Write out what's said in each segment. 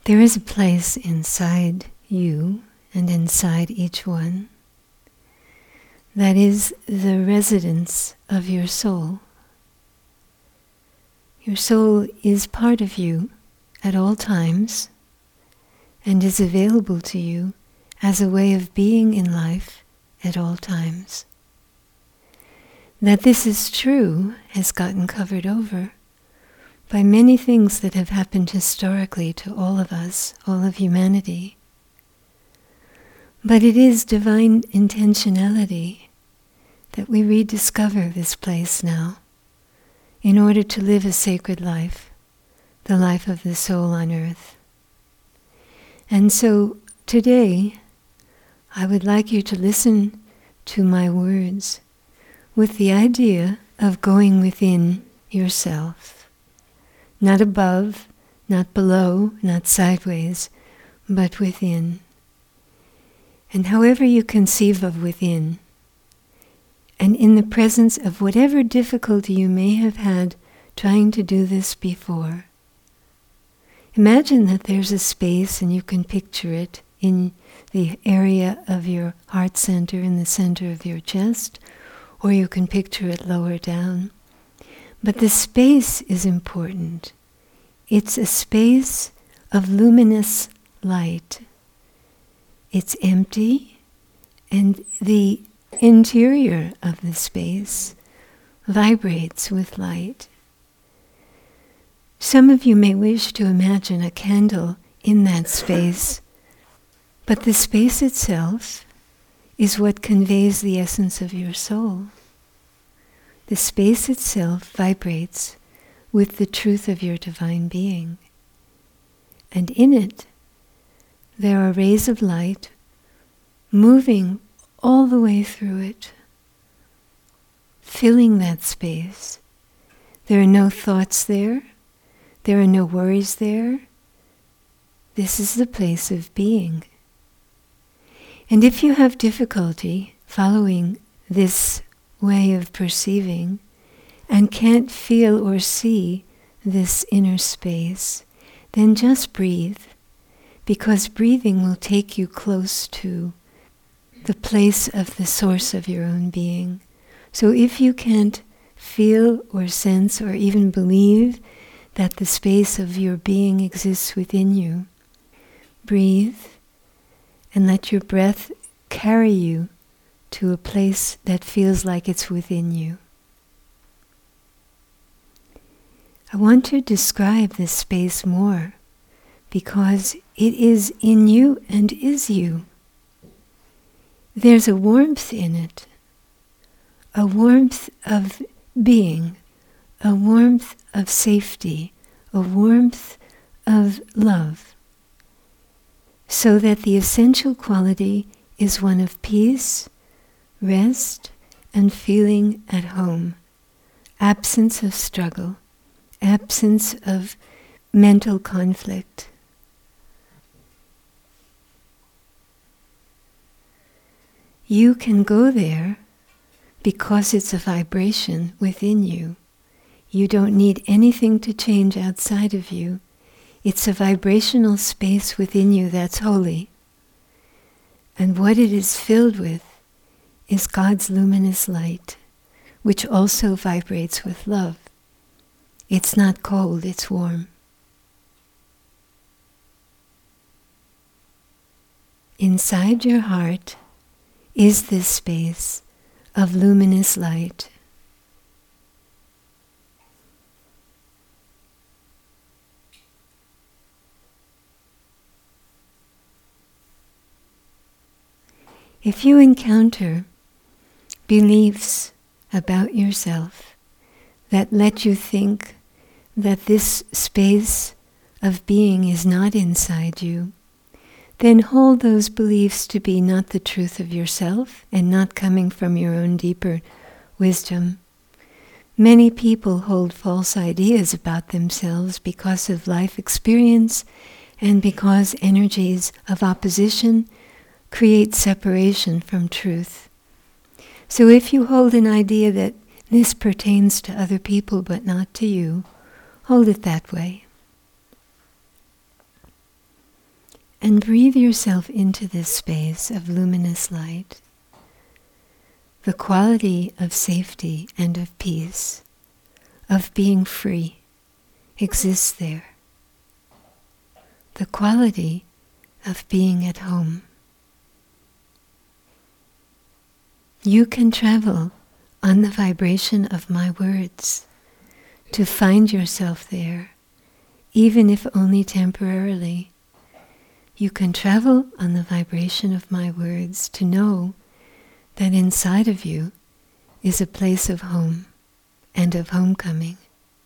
There is a place inside you and inside each one that is the residence of your soul. Your soul is part of you at all times and is available to you as a way of being in life at all times. That this is true has gotten covered over by many things that have happened historically to all of us, all of humanity. But it is divine intentionality that we rediscover this place now in order to live a sacred life, the life of the soul on earth. And so today, I would like you to listen to my words with the idea of going within yourself. Not above, not below, not sideways, but within. And however you conceive of within, and in the presence of whatever difficulty you may have had trying to do this before, imagine that there's a space and you can picture it in the area of your heart center, in the center of your chest, or you can picture it lower down. But the space is important. It's a space of luminous light. It's empty, and the interior of the space vibrates with light. Some of you may wish to imagine a candle in that space, but the space itself is what conveys the essence of your soul. The space itself vibrates with the truth of your divine being. And in it, there are rays of light moving all the way through it, filling that space. There are no thoughts there. There are no worries there. This is the place of being. And if you have difficulty following this way of perceiving and can't feel or see this inner space, then just breathe, because breathing will take you close to the place of the source of your own being. So if you can't feel or sense or even believe that the space of your being exists within you, breathe and let your breath carry you to a place that feels like it's within you. I want to describe this space more because it is in you and is you. There's a warmth in it, a warmth of being, a warmth of safety, a warmth of love, so that the essential quality is one of peace, rest, and feeling at home, absence of struggle, absence of mental conflict. You can go there because it's a vibration within you. You don't need anything to change outside of you. It's a vibrational space within you that's holy. And what it is filled with is God's luminous light, which also vibrates with love. It's not cold, it's warm. Inside your heart is this space of luminous light. If you encounter beliefs about yourself that let you think that this space of being is not inside you, then hold those beliefs to be not the truth of yourself and not coming from your own deeper wisdom. Many people hold false ideas about themselves because of life experience and because energies of opposition create separation from truth. So if you hold an idea that this pertains to other people but not to you, hold it that way. And breathe yourself into this space of luminous light. The quality of safety and of peace, of being free, exists there. The quality of being at home. You can travel on the vibration of my words to find yourself there, even if only temporarily. You can travel on the vibration of my words to know that inside of you is a place of home and of homecoming.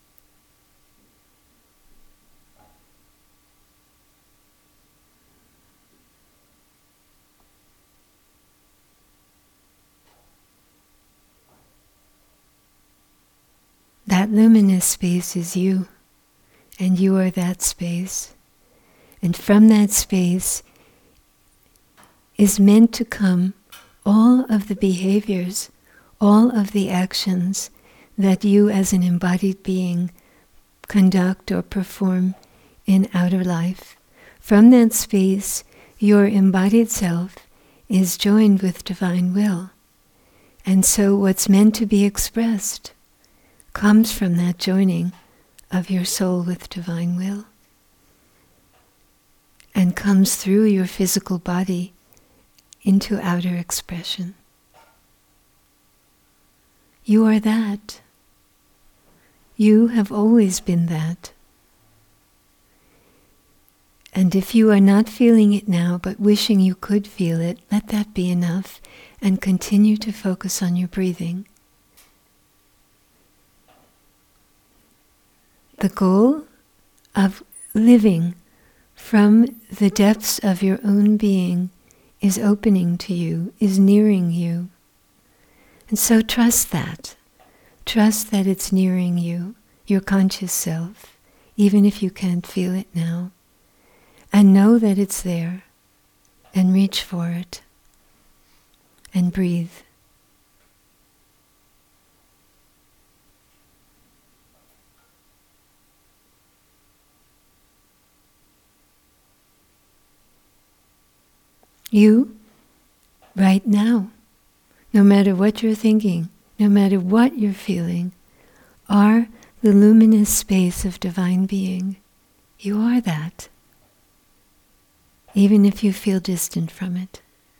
That luminous space is you, and you are that space. And from that space is meant to come all of the behaviors, all of the actions that you as an embodied being conduct or perform in outer life. From that space, your embodied self is joined with divine will. And so what's meant to be expressed comes from that joining of your soul with divine will, and comes through your physical body into outer expression. You are that. You have always been that. And if you are not feeling it now, but wishing you could feel it, let that be enough, and continue to focus on your breathing. The goal of living from the depths of your own being is opening to you, is nearing you. And so trust that. Trust that it's nearing you, your conscious self, even if you can't feel it now. And know that it's there, and reach for it, and breathe. You, right now, no matter what you're thinking, no matter what you're feeling, are the luminous space of divine being. You are that, even if you feel distant from it.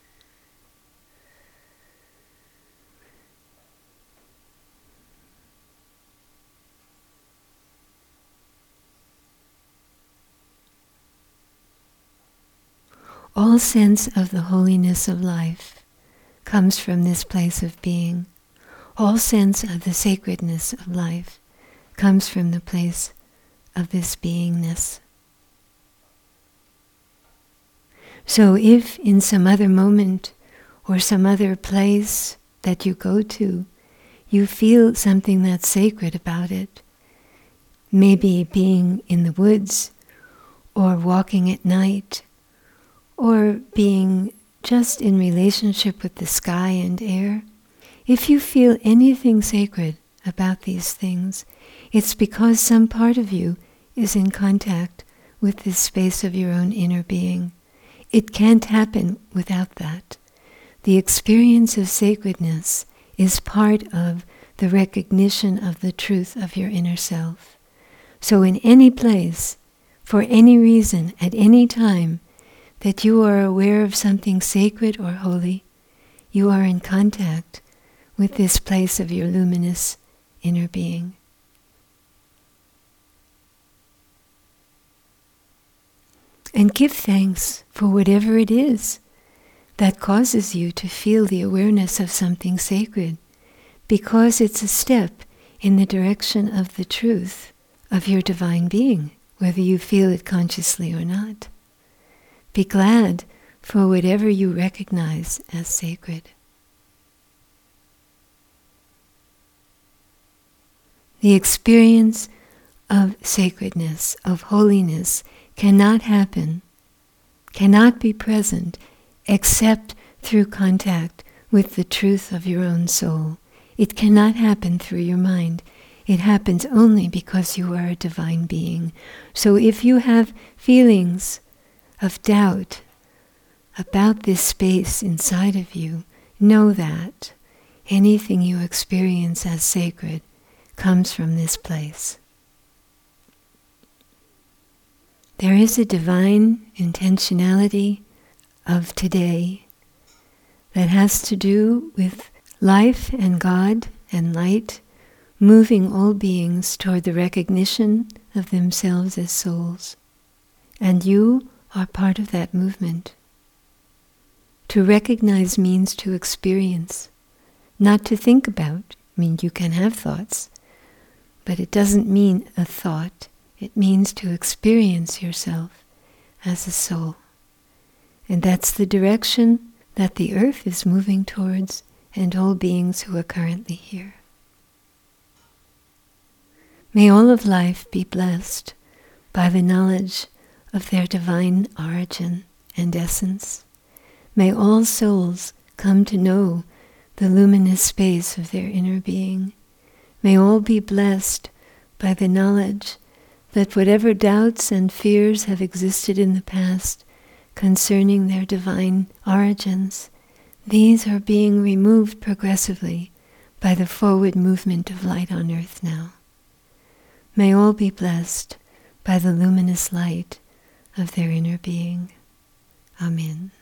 All sense of the holiness of life comes from this place of being. All sense of the sacredness of life comes from the place of this beingness. So if in some other moment or some other place that you go to, you feel something that's sacred about it, maybe being in the woods or walking at night, or being just in relationship with the sky and air, if you feel anything sacred about these things, it's because some part of you is in contact with this space of your own inner being. It can't happen without that. The experience of sacredness is part of the recognition of the truth of your inner self. So in any place, for any reason, at any time, that you are aware of something sacred or holy, you are in contact with this place of your luminous inner being. And give thanks for whatever it is that causes you to feel the awareness of something sacred, because it's a step in the direction of the truth of your divine being, whether you feel it consciously or not. Be glad for whatever you recognize as sacred. The experience of sacredness, of holiness, cannot happen, cannot be present, except through contact with the truth of your own soul. It cannot happen through your mind. It happens only because you are a divine being. So if you have feelings of doubt about this space inside of you, know that anything you experience as sacred comes from this place. There is a divine intentionality of today that has to do with life and God and light moving all beings toward the recognition of themselves as souls. And you are part of that movement. To recognize means to experience, not to think about. I mean, you can have thoughts, but it doesn't mean a thought. It means to experience yourself as a soul. And that's the direction that the earth is moving towards, and all beings who are currently here. May all of life be blessed by the knowledge of their divine origin and essence. May all souls come to know the luminous space of their inner being. May all be blessed by the knowledge that whatever doubts and fears have existed in the past concerning their divine origins, these are being removed progressively by the forward movement of light on earth now. May all be blessed by the luminous light of their inner being. Amen.